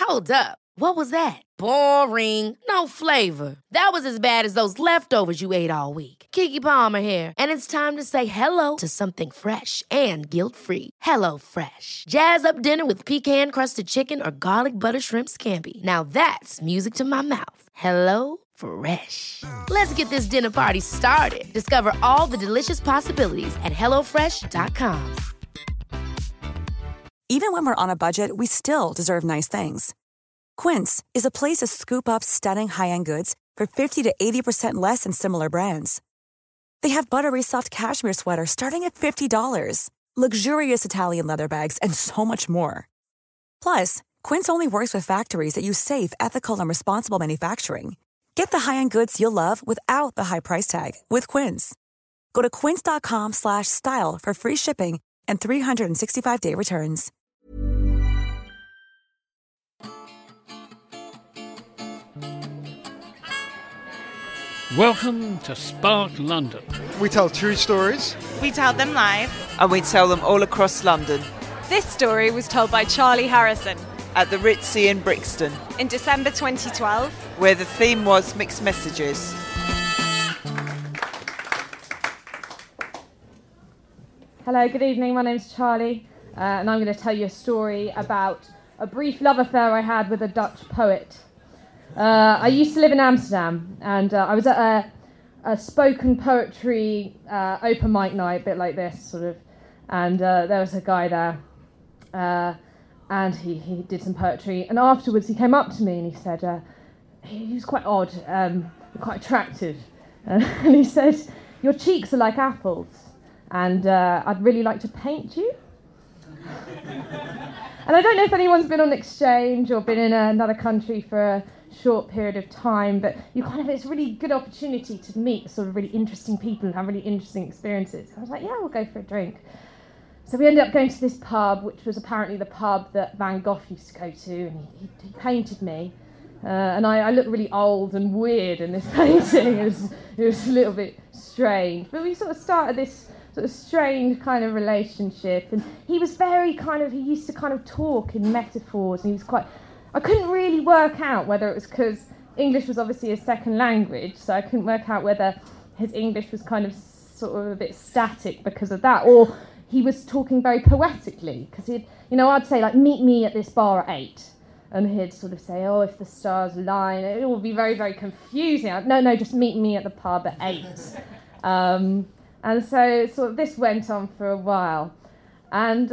Hold up. What was that? Boring. No flavor. That was as bad as those leftovers you ate all week. Keke Palmer here, and it's time to say hello to something fresh and guilt-free. Hello Fresh. Jazz up dinner with pecan-crusted chicken or garlic butter shrimp scampi. Now that's music to my mouth. Hello Fresh. Let's get this dinner party started. Discover all the delicious possibilities at hellofresh.com. Even when we're on a budget, we still deserve nice things. Quince is a place to scoop up stunning high-end goods for 50 to 80% less than similar brands. They have buttery soft cashmere sweaters starting at $50, luxurious Italian leather bags, and so much more. Plus, Quince only works with factories that use safe, ethical, and responsible manufacturing. Get the high-end goods you'll love without the high price tag with Quince. Go to quince.com/style for free shipping and 365-day returns. Welcome to Spark London. We tell true stories. We tell them live. And we tell them all across London. This story was told by Charlie Harrison at the Ritzy in Brixton in December 2012, where the theme was mixed messages. Hello, good evening. My name's Charlie, and I'm going to tell you a story about a brief love affair I had with a Dutch poet. I used to live in Amsterdam, and I was at a spoken poetry open mic night, a bit like this, sort of, and there was a guy there, and he did some poetry, and afterwards he came up to me and he said, he was quite odd, quite attractive, and he said, "Your cheeks are like apples, and I'd really like to paint you." And I don't know if anyone's been on exchange or been in another country for a short period of time, but it's a really good opportunity to meet sort of really interesting people and have really interesting experiences. I was like, yeah, we'll go for a drink. So we ended up going to this pub, which was apparently the pub that Van Gogh used to go to, and he painted me. And I looked really old and weird in this painting. It was a little bit strange. But we sort of started this sort of strange kind of relationship, and he was very he used to kind of talk in metaphors, and he was I couldn't really work out whether it was because English was obviously his second language, so I couldn't work out whether his English was kind of sort of a bit static because of that, or he was talking very poetically, because I'd say, like, meet me at this bar at 8, and he'd sort of say, oh, if the stars align, it would be very, very confusing. No, just meet me at the pub at 8. And so sort of this went on for a while, and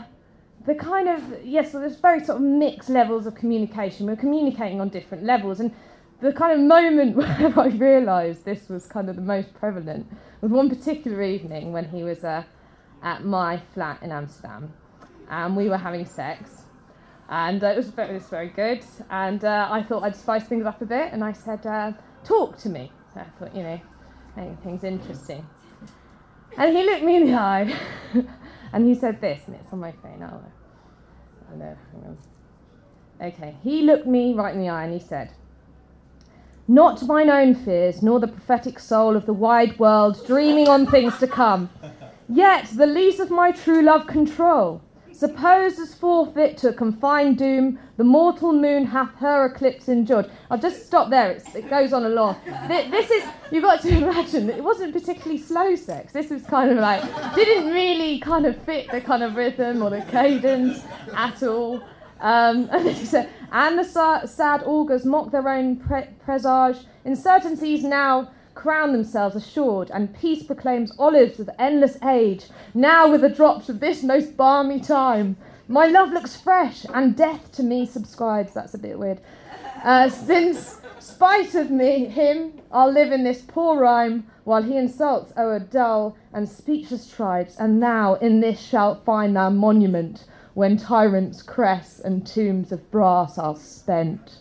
so there's very sort of mixed levels of communication. We're communicating on different levels, and the kind of moment where I realised this was kind of the most prevalent was one particular evening when he was at my flat in Amsterdam, and we were having sex, and it was very good, and I thought I'd spice things up a bit, and I said, talk to me. So I thought, anything's interesting. And he looked me in the eye, and he said this, and it's on my phone. Oh no, hang on. Okay, he looked me right in the eye, and he said, "Not mine own fears, nor the prophetic soul of the wide world dreaming on things to come, yet the lease of my true love control. Suppose as forfeit to a confined doom, the mortal moon hath her eclipse endured." I'll just stop there, it goes on a lot. This is, you've got to imagine, it wasn't particularly slow sex. This was kind of like, didn't really kind of fit the kind of rhythm or the cadence at all. And then he said, "And the sad augurs mock their own presage. Uncertainties now crown themselves assured, and peace proclaims olives of endless age. Now with the drops of this most balmy time, my love looks fresh, and death to me subscribes." That's a bit weird. "Since, spite of him, I'll live in this poor rhyme, while he insults o'er dull and speechless tribes, and now in this shalt find thou monument, when tyrants' crests and tombs of brass are spent."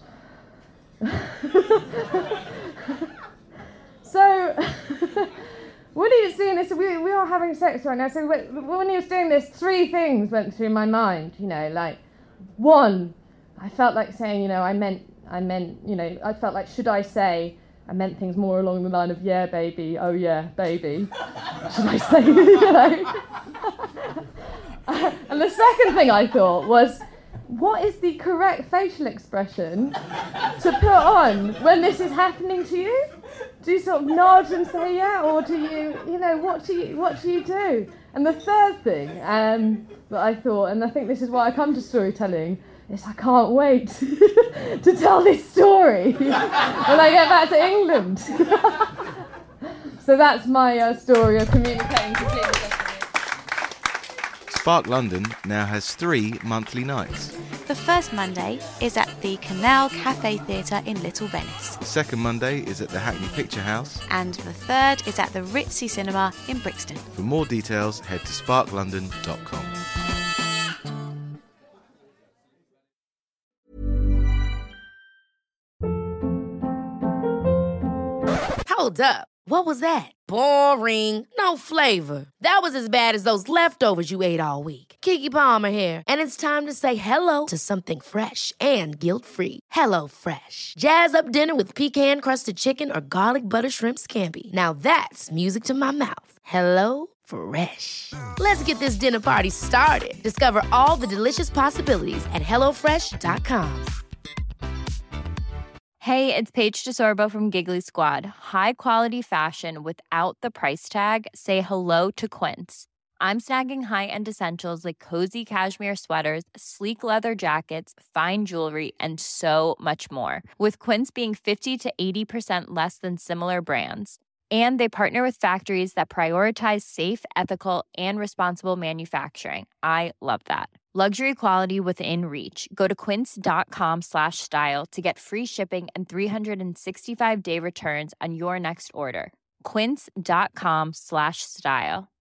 So, when he was doing this, we are having sex right now, so when he was doing this, 3 things went through my mind, like, 1, I felt like saying, I felt like, should I say, I meant things more along the line of, yeah, baby, oh yeah, baby, should I say, And the second thing I thought was, what is the correct facial expression to put on when this is happening to you? Do you sort of nod and say yeah, or do you, what do you do? And the third thing that I thought, and I think this is why I come to storytelling, is I can't wait to tell this story when I get back to England. So that's my story of communicating completely differently. Spark London now has 3 monthly nights. The first Monday is at the Canal Cafe Theatre in Little Venice. The second Monday is at the Hackney Picture House. And the third is at the Ritzy Cinema in Brixton. For more details, head to sparklondon.com. Hold up. What was that? Boring. No flavor. That was as bad as those leftovers you ate all week. Keke Palmer here, and it's time to say hello to something fresh and guilt-free. Hello Fresh. Jazz up dinner with pecan-crusted chicken or garlic butter shrimp scampi. Now that's music to my mouth. Hello Fresh. Let's get this dinner party started. Discover all the delicious possibilities at hellofresh.com. Hey, it's Paige DeSorbo from Giggly Squad. High quality fashion without the price tag. Say hello to Quince. I'm snagging high-end essentials like cozy cashmere sweaters, sleek leather jackets, fine jewelry, and so much more. With Quince being 50 to 80% less than similar brands. And they partner with factories that prioritize safe, ethical, and responsible manufacturing. I love that. Luxury quality within reach. Go to quince.com/style to get free shipping and 365-day returns on your next order. Quince.com/style.